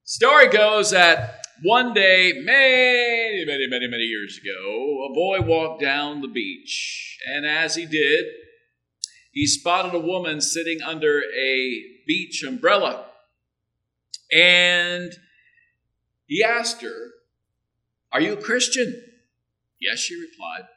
Story goes that one day, many years ago, a boy walked down the beach. And as he did, he spotted a woman sitting under a beach umbrella. And he asked her, "Are you a Christian?" "Yes," she replied.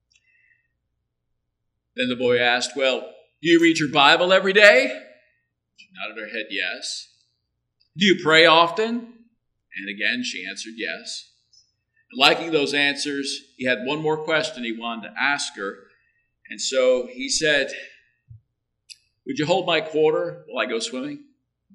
Then the boy asked, "Well, do you read your Bible every day?" She nodded her head yes. "Do you pray often?" And again, she answered yes. And liking those answers, he had one more question he wanted to ask her. And so he said, "Would you hold my quarter while I go swimming?"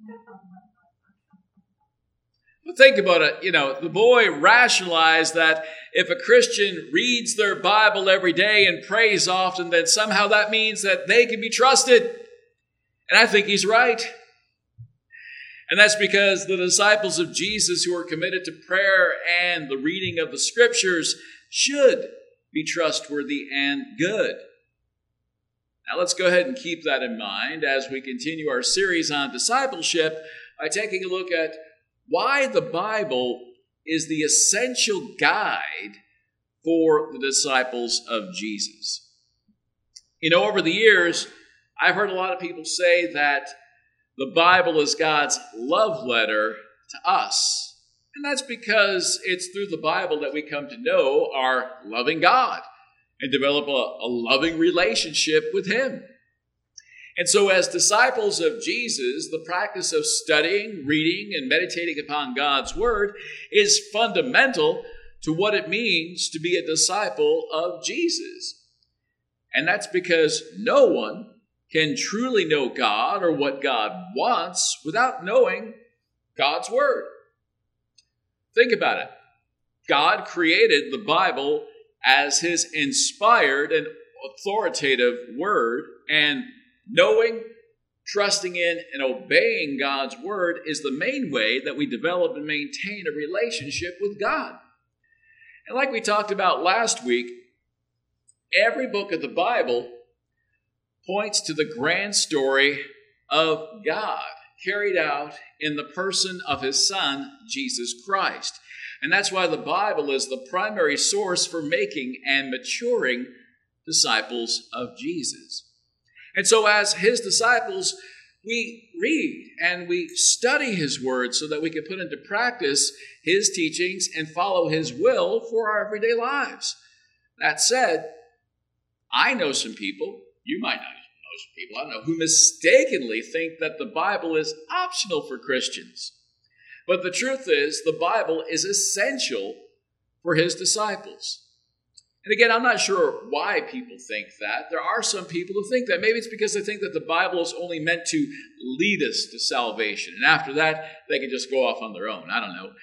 Well, think about it. The boy rationalized that if a Christian reads their Bible every day and prays often, then somehow that means that they can be trusted. And I think he's right. And that's because the disciples of Jesus who are committed to prayer and the reading of the Scriptures should be trustworthy and good. Now let's go ahead and keep that in mind as we continue our series on discipleship by taking a look at why the Bible is the essential guide for the disciples of Jesus. Over the years, I've heard a lot of people say that the Bible is God's love letter to us. And that's because it's through the Bible that we come to know our loving God and develop a loving relationship with Him. And so as disciples of Jesus, the practice of studying, reading, and meditating upon God's Word is fundamental to what it means to be a disciple of Jesus. And that's because no one can truly know God or what God wants without knowing God's Word. Think about it. God created the Bible as His inspired and authoritative Word, and knowing, trusting in, and obeying God's Word is the main way that we develop and maintain a relationship with God. And like we talked about last week, every book of the Bible points to the grand story of God carried out in the person of His Son, Jesus Christ. And that's why the Bible is the primary source for making and maturing disciples of Jesus. And so as His disciples, we read and we study His Word so that we can put into practice His teachings and follow His will for our everyday lives. That said, I know some people, you might not know some people, I don't know, who mistakenly think that the Bible is optional for Christians. But the truth is, the Bible is essential for His disciples. And again, I'm not sure why people think that. There are some people who think that. Maybe it's because they think that the Bible is only meant to lead us to salvation. And after that, they can just go off on their own. I don't know.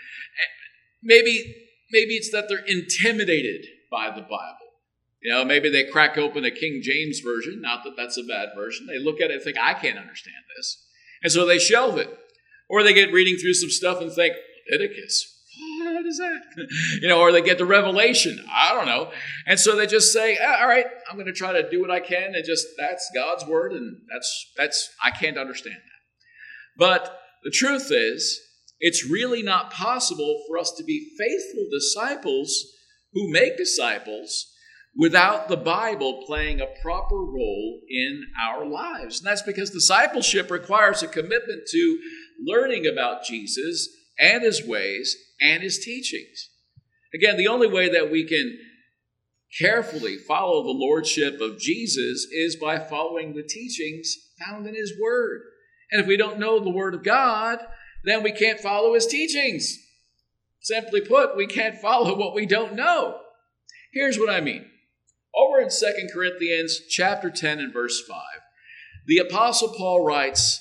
Maybe it's that they're intimidated by the Bible. Maybe they crack open a King James version, not that that's a bad version. They look at it and think, I can't understand this. And so they shelve it. Or they get reading through some stuff and think, Leviticus, what is that? Or they get to Revelation, I don't know. And so they just say, all right, I'm going to try to do what I can. And that's God's Word, and that's I can't understand that. But the truth is, it's really not possible for us to be faithful disciples who make disciples without the Bible playing a proper role in our lives. And that's because discipleship requires a commitment to learning about Jesus and His ways and His teachings. Again, the only way that we can carefully follow the lordship of Jesus is by following the teachings found in His Word. And if we don't know the Word of God, then we can't follow His teachings. Simply put, we can't follow what we don't know. Here's what I mean. Over in 2 Corinthians chapter 10 and verse 5, the Apostle Paul writes,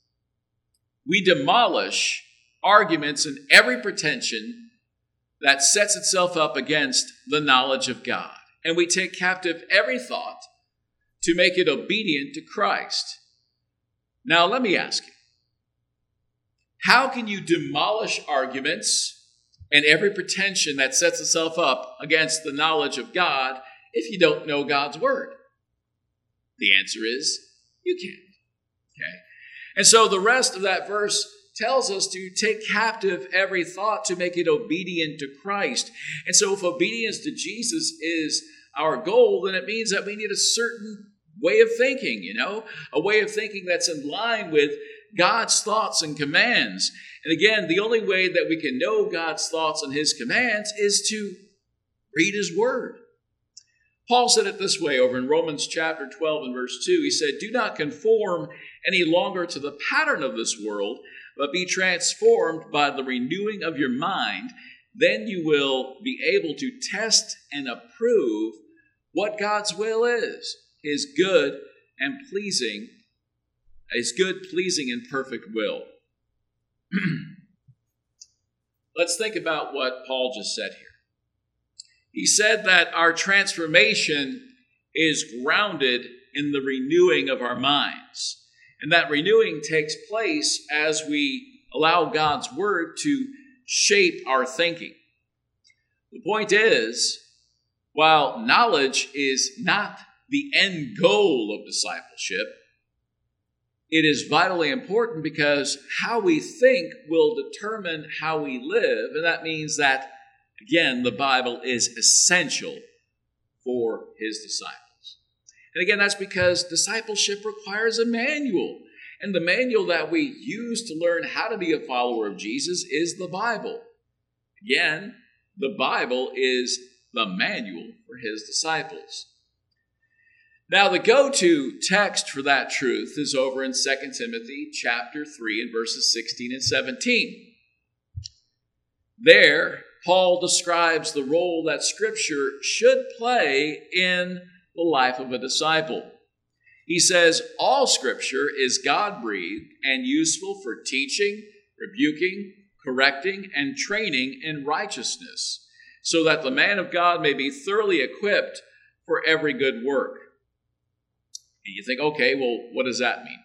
"We demolish arguments and every pretension that sets itself up against the knowledge of God, and we take captive every thought to make it obedient to Christ." Now let me ask you, how can you demolish arguments and every pretension that sets itself up against the knowledge of God if you don't know God's Word? The answer is, you can't. Okay? And so the rest of that verse tells us to take captive every thought to make it obedient to Christ. And so if obedience to Jesus is our goal, then it means that we need a certain way of thinking, a way of thinking that's in line with God's thoughts and commands. And again, the only way that we can know God's thoughts and his commands is to read his word. Paul said it this way over in Romans chapter 12 and verse 2. He said, "Do not conform any longer to the pattern of this world, but be transformed by the renewing of your mind. Then you will be able to test and approve what God's will is, his good, pleasing, and perfect will." Let's think about what Paul just said here. He said that our transformation is grounded in the renewing of our minds. And that renewing takes place as we allow God's word to shape our thinking. The point is, while knowledge is not the end goal of discipleship, it is vitally important because how we think will determine how we live. And that means that, again, the Bible is essential for his disciples. And again, that's because discipleship requires a manual. And the manual that we use to learn how to be a follower of Jesus is the Bible. Again, the Bible is the manual for his disciples. Now, the go-to text for that truth is over in 2 Timothy chapter 3 and verses 16 and 17. There, Paul describes the role that Scripture should play in the life of a disciple. He says, "All Scripture is God-breathed and useful for teaching, rebuking, correcting, and training in righteousness, so that the man of God may be thoroughly equipped for every good work." And you think, okay, well, what does that mean?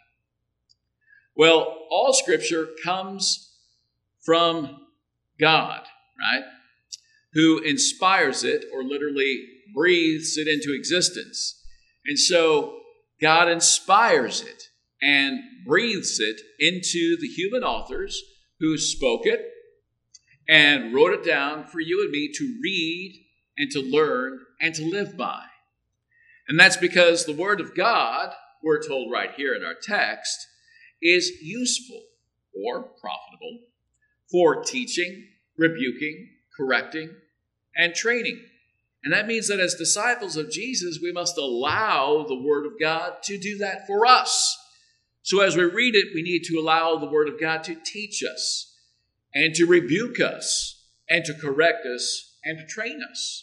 Well, all Scripture comes from God, right? Who inspires it, or literally breathes it into existence. And so God inspires it and breathes it into the human authors who spoke it and wrote it down for you and me to read and to learn and to live by. And that's because the Word of God, we're told right here in our text, is useful or profitable for teaching, rebuking, correcting, and training. And that means that as disciples of Jesus, we must allow the Word of God to do that for us. So as we read it, we need to allow the Word of God to teach us and to rebuke us and to correct us and to train us.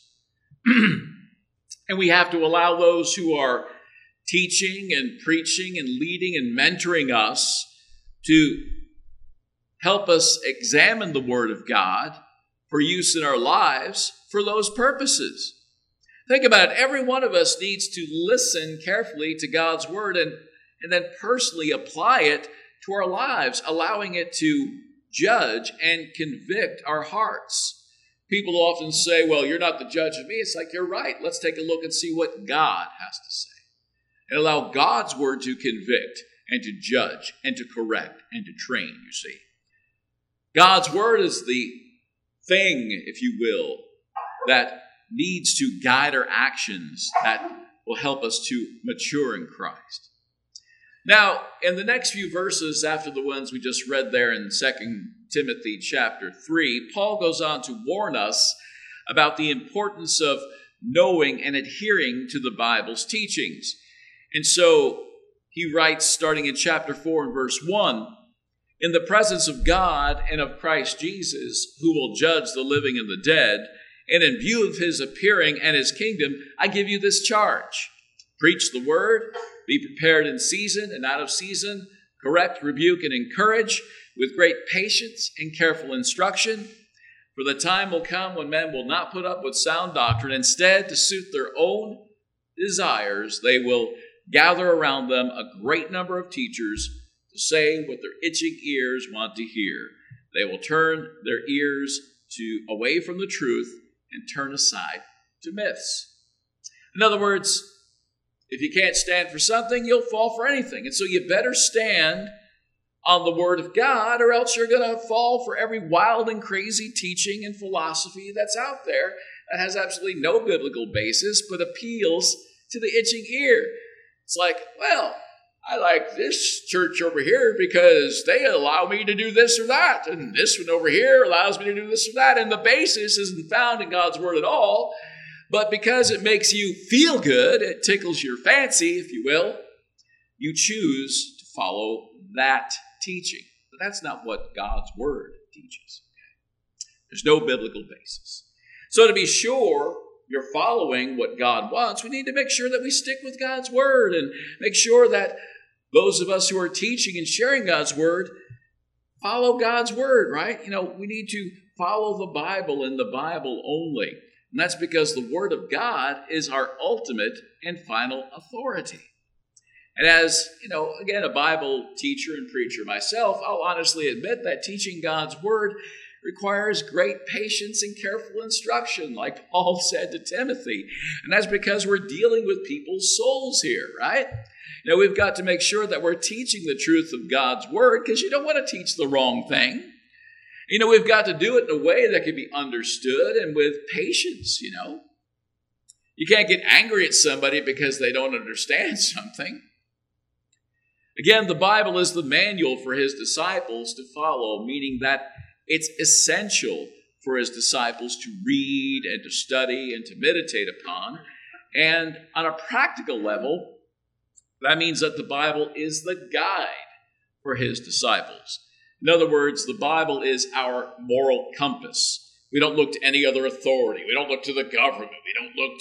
And we have to allow those who are teaching and preaching and leading and mentoring us to help us examine the Word of God for use in our lives for those purposes. Think about it. Every one of us needs to listen carefully to God's Word and then personally apply it to our lives, allowing it to judge and convict our hearts. People often say, well, you're not the judge of me. It's like, you're right. Let's take a look and see what God has to say. And allow God's Word to convict and to judge and to correct and to train, you see. God's Word is the thing, if you will, that needs to guide our actions, that will help us to mature in Christ. Now, in the next few verses after the ones we just read there in 2 Timothy chapter 3, Paul goes on to warn us about the importance of knowing and adhering to the Bible's teachings. And so he writes, starting in chapter 4 and verse 1, "In the presence of God and of Christ Jesus, who will judge the living and the dead, and in view of his appearing and his kingdom, I give you this charge. Preach the word, be prepared in season and out of season, correct, rebuke, and encourage with great patience and careful instruction. For the time will come when men will not put up with sound doctrine. Instead, to suit their own desires, they will gather around them a great number of teachers to say what their itching ears want to hear. They will turn their ears away from the truth and turn aside to myths." In other words, if you can't stand for something, you'll fall for anything. And so you better stand on the Word of God, or else you're going to fall for every wild and crazy teaching and philosophy that's out there that has absolutely no biblical basis but appeals to the itching ear. It's like, well, I like this church over here because they allow me to do this or that, and this one over here allows me to do this or that, and the basis isn't found in God's Word at all, but because it makes you feel good, it tickles your fancy, if you will, you choose to follow that teaching. But that's not what God's Word teaches. There's no biblical basis. So to be sure you're following what God wants, we need to make sure that we stick with God's Word and make sure that those of us who are teaching and sharing God's Word follow God's Word, right? We need to follow the Bible and the Bible only. And that's because the Word of God is our ultimate and final authority. And as, again, a Bible teacher and preacher myself, I'll honestly admit that teaching God's Word requires great patience and careful instruction, like Paul said to Timothy. And that's because we're dealing with people's souls here, right? We've got to make sure that we're teaching the truth of God's Word, because you don't want to teach the wrong thing. We've got to do it in a way that can be understood and with patience, You can't get angry at somebody because they don't understand something. Again, the Bible is the manual for his disciples to follow, meaning that it's essential for his disciples to read and to study and to meditate upon. And on a practical level, that means that the Bible is the guide for his disciples. In other words, the Bible is our moral compass. We don't look to any other authority. We don't look to the government. We don't look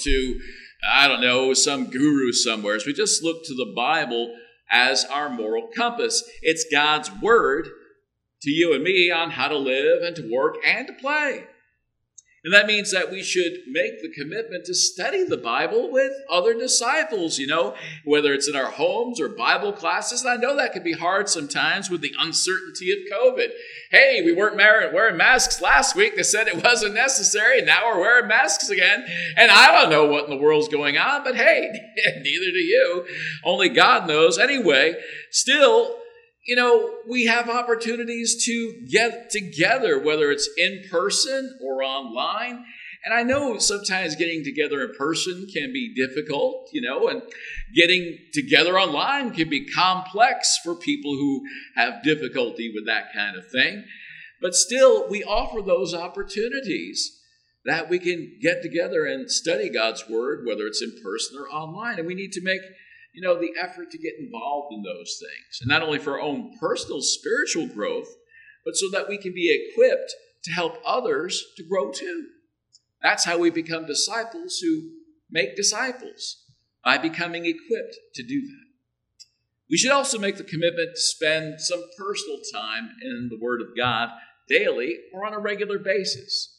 to, some guru somewhere. So we just look to the Bible as our moral compass. It's God's Word to you and me on how to live and to work and to play. And that means that we should make the commitment to study the Bible with other disciples, whether it's in our homes or Bible classes. And I know that can be hard sometimes with the uncertainty of COVID. Hey, we weren't wearing masks last week. They said it wasn't necessary, and now we're wearing masks again. And I don't know what in the world's going on, but hey, neither do you. Only God knows. Anyway, still, we have opportunities to get together, whether it's in person or online. And I know sometimes getting together in person can be difficult, and getting together online can be complex for people who have difficulty with that kind of thing. But still, we offer those opportunities that we can get together and study God's Word, whether it's in person or online. And we need to make the effort to get involved in those things. And not only for our own personal spiritual growth, but so that we can be equipped to help others to grow too. That's how we become disciples who make disciples, by becoming equipped to do that. We should also make the commitment to spend some personal time in the Word of God daily or on a regular basis.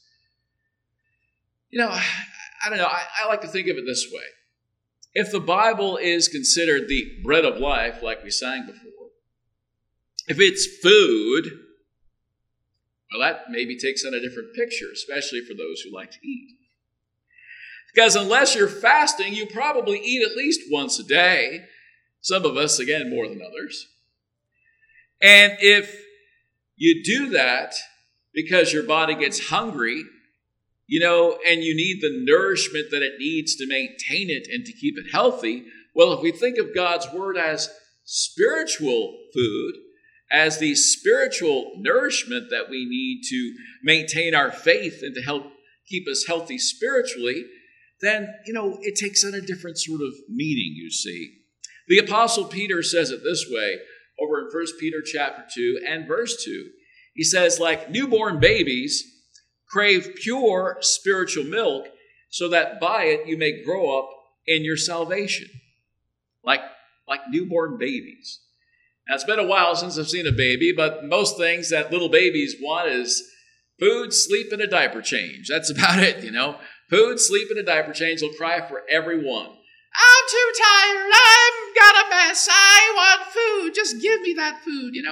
I don't know. I like to think of it this way. If the Bible is considered the bread of life, like we sang before, if it's food, well, that maybe takes on a different picture, especially for those who like to eat. Because unless you're fasting, you probably eat at least once a day. Some of us, again, more than others. And if you do that because your body gets hungry, and you need the nourishment that it needs to maintain it and to keep it healthy, well, if we think of God's Word as spiritual food, as the spiritual nourishment that we need to maintain our faith and to help keep us healthy spiritually, then, it takes on a different sort of meaning, you see. The Apostle Peter says it this way over in 1 Peter chapter 2 and verse 2. He says, like newborn babies, crave pure spiritual milk so that by it you may grow up in your salvation. Like newborn babies. Now, it's been a while since I've seen a baby, but most things that little babies want is food, sleep, and a diaper change. That's about it, Food, sleep, and a diaper change. They'll cry for everyone. I'm too tired. I've got a mess. I want food. Just give me that food,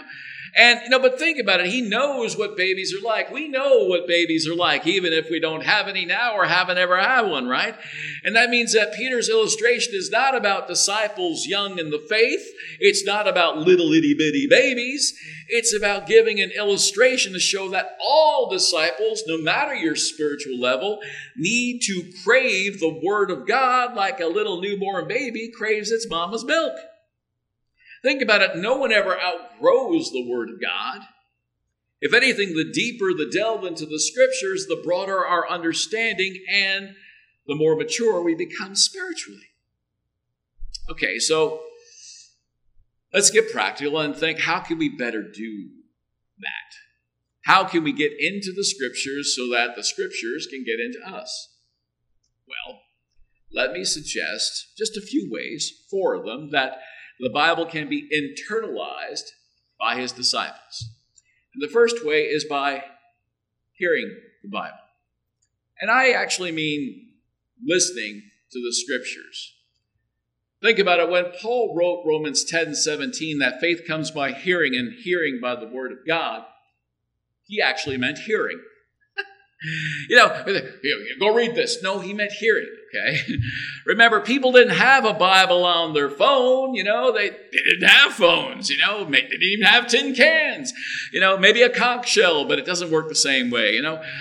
And, but think about it. He knows what babies are like. We know what babies are like, even if we don't have any now or haven't ever had one, right? And that means that Peter's illustration is not about disciples young in the faith. It's not about little itty bitty babies. It's about giving an illustration to show that all disciples, no matter your spiritual level, need to crave the Word of God like a little newborn baby craves its mama's milk. Think about it. No one ever outgrows the Word of God. If anything, the deeper the delve into the Scriptures, the broader our understanding and the more mature we become spiritually. Okay, so let's get practical and think, how can we better do that? How can we get into the Scriptures so that the Scriptures can get into us? Well, let me suggest just a few ways, 4 of them, that the Bible can be internalized by his disciples. And the first way is by hearing the Bible. And I actually mean listening to the Scriptures. Think about it. When Paul wrote Romans 10:17, that faith comes by hearing and hearing by the Word of God, he actually meant hearing. Go read this. No, he meant hearing, okay? Remember, people didn't have a Bible on their phone, they didn't have phones, they didn't even have tin cans, maybe a conch shell, but it doesn't work the same way,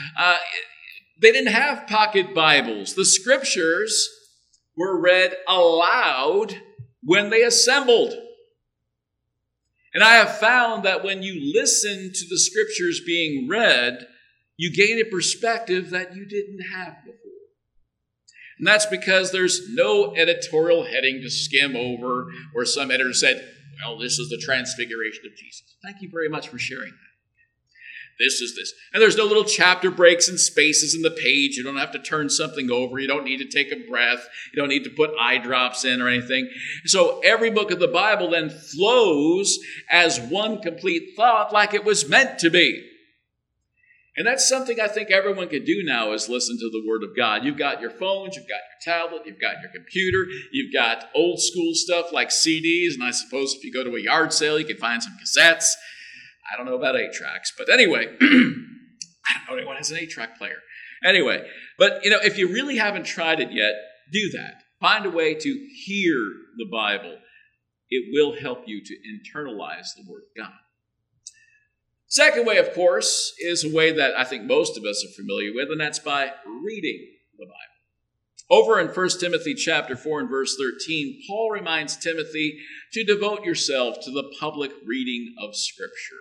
They didn't have pocket Bibles. The Scriptures were read aloud when they assembled. And I have found that when you listen to the Scriptures being read, you gain a perspective that you didn't have before. And that's because there's no editorial heading to skim over where some editor said, well, this is the transfiguration of Jesus. Thank you very much for sharing that. This is this. And there's no little chapter breaks and spaces in the page. You don't have to turn something over. You don't need to take a breath. You don't need to put eye drops in or anything. So every book of the Bible then flows as one complete thought like it was meant to be. And that's something I think everyone could do now is listen to the Word of God. You've got your phones, you've got your tablet, you've got your computer, you've got old school stuff like CDs, and I suppose if you go to a yard sale, you can find some cassettes. I don't know about 8-tracks, but anyway, I don't know anyone has an 8-track player. Anyway, but if you really haven't tried it yet, do that. Find a way to hear the Bible. It will help you to internalize the Word of God. Second way, of course, is a way that I think most of us are familiar with, and that's by reading the Bible. Over in 1 Timothy chapter 4 and verse 13, Paul reminds Timothy to devote yourself to the public reading of Scripture.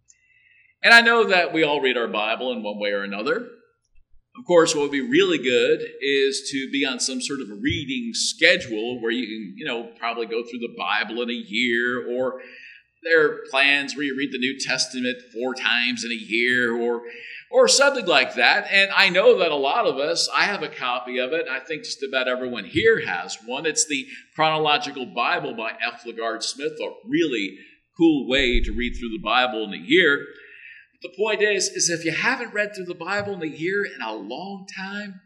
And I know that we all read our Bible in one way or another. Of course, what would be really good is to be on some sort of a reading schedule where you can, probably go through the Bible in a year, or there are plans where you read the New Testament 4 times in a year or something like that. And I know that a lot of us, I have a copy of it. I think just about everyone here has one. It's the Chronological Bible by F. LaGard Smith, a really cool way to read through the Bible in a year. But the point is if you haven't read through the Bible in a year in a long time,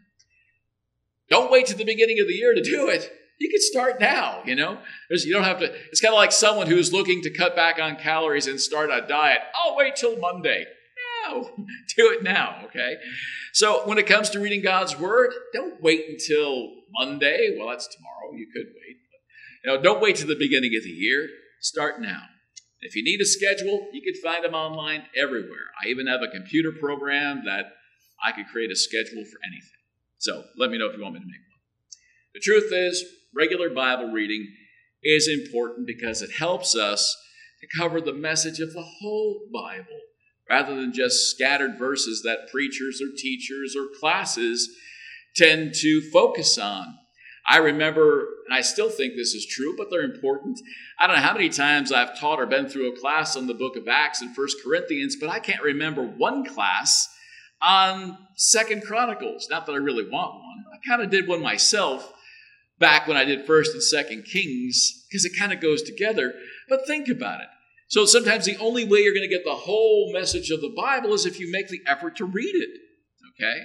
don't wait to the beginning of the year to do it. You can start now, You don't have to. It's kind of like someone who's looking to cut back on calories and start a diet. I'll wait till Monday. No, do it now, okay? So when it comes to reading God's Word, don't wait until Monday. Well, that's tomorrow. You could wait. But, don't wait till the beginning of the year. Start now. If you need a schedule, you can find them online everywhere. I even have a computer program that I could create a schedule for anything. So let me know if you want me to make one. The truth is, regular Bible reading is important because it helps us to cover the message of the whole Bible rather than just scattered verses that preachers or teachers or classes tend to focus on. I remember, and I still think this is true, but they're important. I don't know how many times I've taught or been through a class on the book of Acts and 1 Corinthians, but I can't remember one class on 2 Chronicles. Not that I really want one. I kind of did one myself back when I did 1st and 2nd Kings, because it kind of goes together. But think about it. So sometimes the only way you're going to get the whole message of the Bible is if you make the effort to read it. Okay?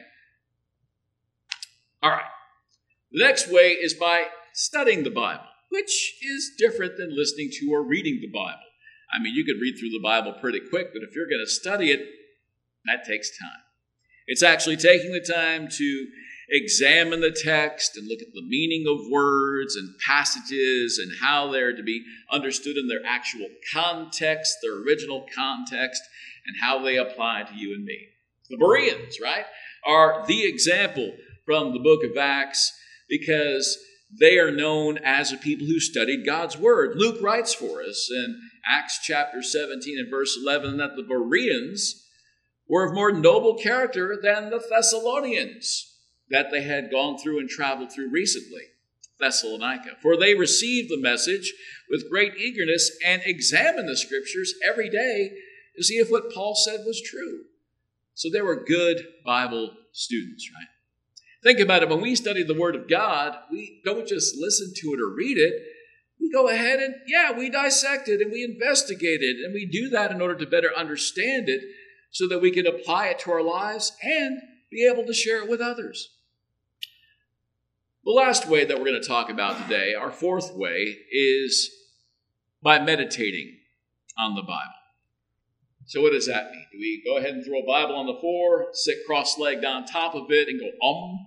All right. The next way is by studying the Bible, which is different than listening to or reading the Bible. I mean, you could read through the Bible pretty quick, but if you're going to study it, that takes time. It's actually taking the time to examine the text and look at the meaning of words and passages and how they're to be understood in their actual context, their original context, and how they apply to you and me. The Bereans, right, are the example from the book of Acts because they are known as a people who studied God's word. Luke writes for us in Acts chapter 17 and verse 11 that the Bereans were of more noble character than the Thessalonians that they had gone through and traveled through recently, Thessalonica. For they received the message with great eagerness and examined the scriptures every day to see if what Paul said was true. So they were good Bible students, right? Think about it. When we study the Word of God, we don't just listen to it or read it. We go ahead and, we dissect it and we investigate it. And we do that in order to better understand it so that we can apply it to our lives and be able to share it with others. The last way that we're going to talk about today, our fourth way, is by meditating on the Bible. So what does that mean? Do we go ahead and throw a Bible on the floor, sit cross-legged on top of it, and go,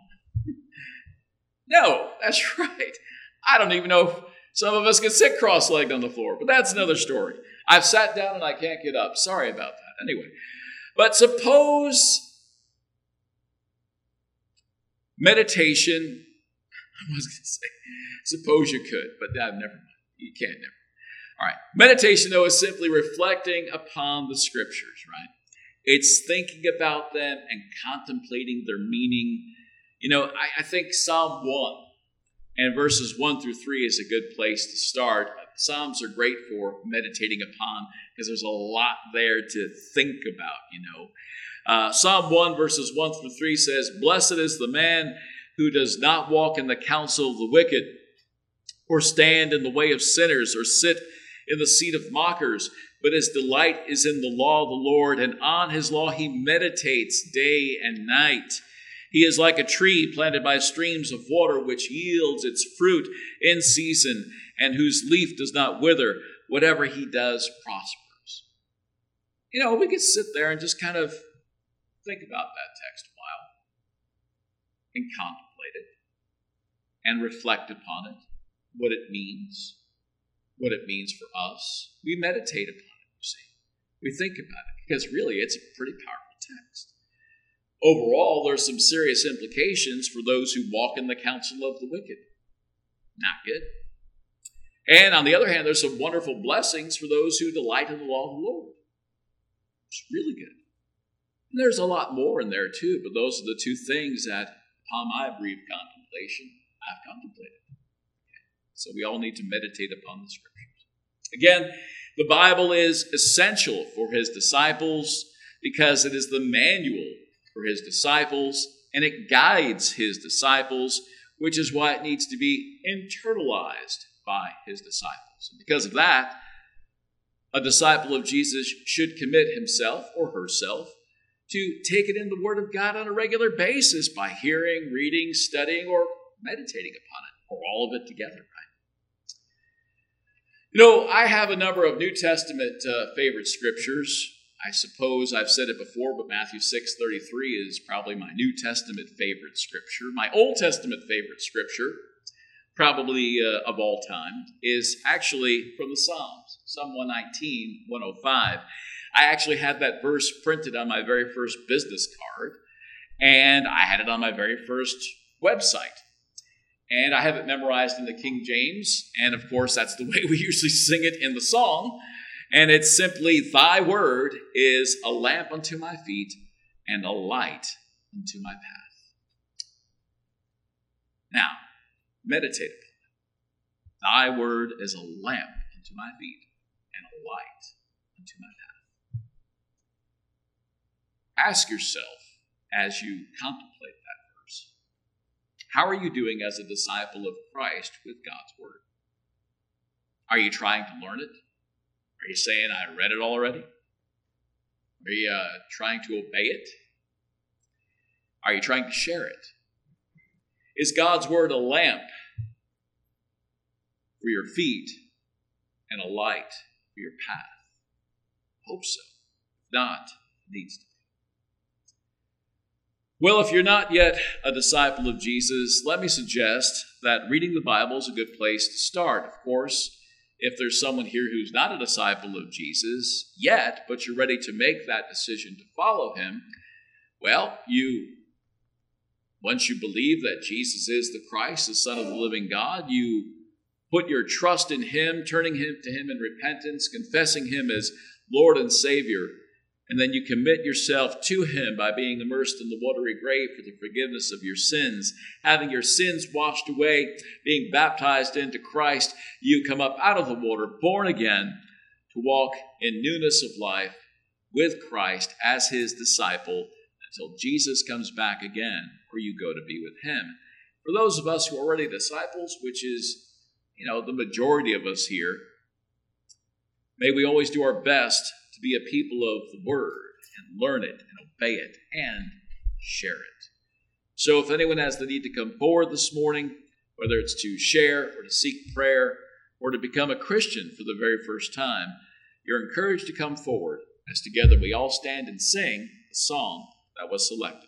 No, that's right. I don't even know if some of us can sit cross-legged on the floor, but that's another story. I've sat down and I can't get up. Sorry about that. Anyway, but suppose meditation, I was going to say, suppose you could, but never mind. You can't never. All right. Meditation, though, is simply reflecting upon the scriptures, right? It's thinking about them and contemplating their meaning. You know, I think Psalm 1 and verses 1 through 3 is a good place to start. Psalms are great for meditating upon because there's a lot there to think about, Psalm 1 verses 1 through 3 says, "Blessed is the man who does not walk in the counsel of the wicked, or stand in the way of sinners, or sit in the seat of mockers, but his delight is in the law of the Lord, and on his law he meditates day and night. He is like a tree planted by streams of water, which yields its fruit in season, and whose leaf does not wither. Whatever he does prospers." We could sit there and just kind of think about that text a while and contemplate it and reflect upon it, what it means for us. We meditate upon it, you see. We think about it because really it's a pretty powerful text. Overall, there's some serious implications for those who walk in the counsel of the wicked. Not good. And on the other hand, there's some wonderful blessings for those who delight in the law of the Lord. It's really good. And there's a lot more in there too, but those are the two things that upon my brief contemplation, I've contemplated. So we all need to meditate upon the scriptures. Again, the Bible is essential for his disciples because it is the manual for his disciples and it guides his disciples, which is why it needs to be internalized by his disciples. And because of that, a disciple of Jesus should commit himself or herself to take it in the Word of God on a regular basis by hearing, reading, studying, or meditating upon it, or all of it together, right? I have a number of New Testament favorite scriptures. I suppose I've said it before, but Matthew 6:33 is probably my New Testament favorite scripture. My Old Testament favorite scripture, probably of all time, is actually from the Psalms, Psalm 119, 105. I actually had that verse printed on my very first business card, and I had it on my very first website. And I have it memorized in the King James, and of course that's the way we usually sing it in the song. And it's simply, "Thy word is a lamp unto my feet and a light unto my path." Now, meditate upon it. Thy word is a lamp unto my feet and a light unto my path. Ask yourself as you contemplate that verse, how are you doing as a disciple of Christ with God's word? Are you trying to learn it? Are you saying, "I read it already"? Are you trying to obey it? Are you trying to share it? Is God's word a lamp for your feet and a light for your path? Hope so. If not, it needs to be. Well, if you're not yet a disciple of Jesus, let me suggest that reading the Bible is a good place to start. Of course, if there's someone here who's not a disciple of Jesus yet, but you're ready to make that decision to follow him, well, once you believe that Jesus is the Christ, the Son of the living God, you put your trust in him, turning to him in repentance, confessing him as Lord and Savior, and then you commit yourself to him by being immersed in the watery grave for the forgiveness of your sins. Having your sins washed away, being baptized into Christ, you come up out of the water, born again, to walk in newness of life with Christ as his disciple until Jesus comes back again, or you go to be with him. For those of us who are already disciples, which is, the majority of us here, may we always do our best to be a people of the Word and learn it and obey it and share it. So if anyone has the need to come forward this morning, whether it's to share or to seek prayer or to become a Christian for the very first time, you're encouraged to come forward as together we all stand and sing the song that was selected.